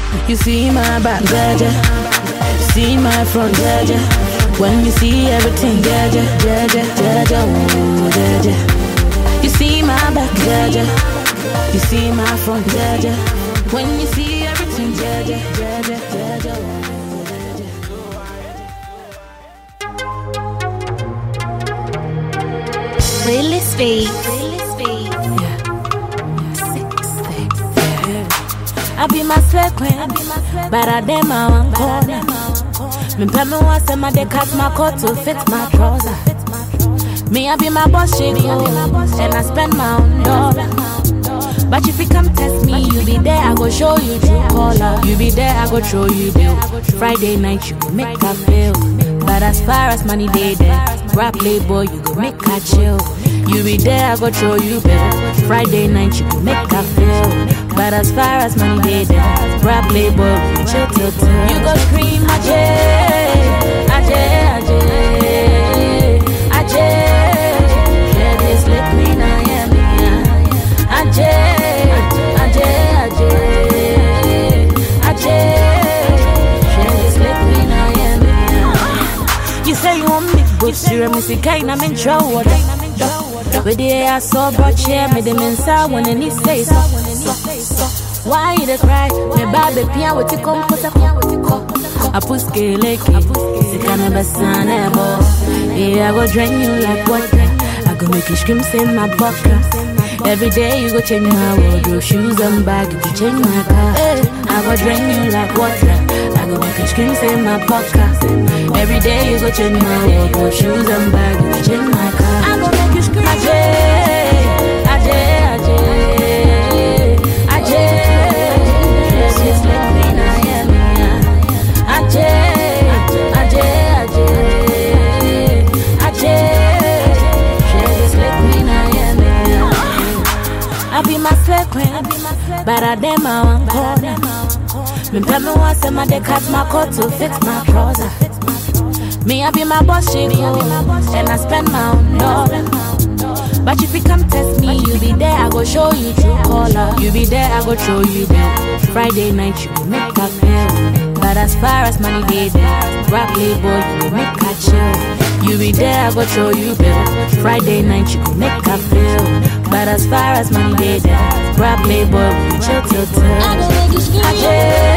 You see my back, Jaja. See my front, Jaja. When you see everything, Jaja, Jaja, Jaja, oh, Jaja. You see my back, Jaja. You see my front, Jaja. When you see everything, Jaja, Jaja, Jaja, oh, Jaja. Playlist beat. I be my second, but I dem my one corner. Me pay me once and my day cut my coat to fit my trouser. Me I be my boss shit, and I spend my own dollar. But if you come test me, you be there, I go show you true color. You be there, I go show you bill. Friday night, you go make her feel. But as far as money day there, rap playboy, you go make her chill. You be there, I go show you bill. Friday night, you go make her feel. But as far as money day there, rap playboy, we chill till till. You go scream, Ajay, Ajay, Ajay, Ajay. Share this liquid, I am here. Ajay, Ajay, Ajay, Ajay. Share this liquid, I am here. You say you want me, but you're me, see, kind of in trouble. With the air I saw brought chair, made them inside when any say so. Why you cry? Me baby pia with the composer. I put scale like it. It's kind of a son ever. Yeah, I go drain you like water. I go make you scream, say my bucker. Every day you go change my wardrobe, shoes and bag, you go change my car. I go drain you like water. I go make you scream, say my bucker. Every day you go change my wardrobe, shoes and bag, you go change my car. I go make you scream, Ajay, Ajay, Ajay, Ajay. Just let me know, yeah, me, Ajay, Ajay, Ajay, Ajay. Just let me know, yeah, me. I be my second, but I dem my one corner. Me pay me once and my day cut my coat to fit my trouser. Me I be my boss shit, and I spend my own dollar. But if you come test me, you be there, I go show you true color. You be there, I go show you bill. Friday night, you go make her feel. But as far as money day there, rap playboy, you go make her chill. You be there, I go show you bill. Friday night, you go make her feel. But as far as money day there, rap playboy, we chill till till. I go make you scream.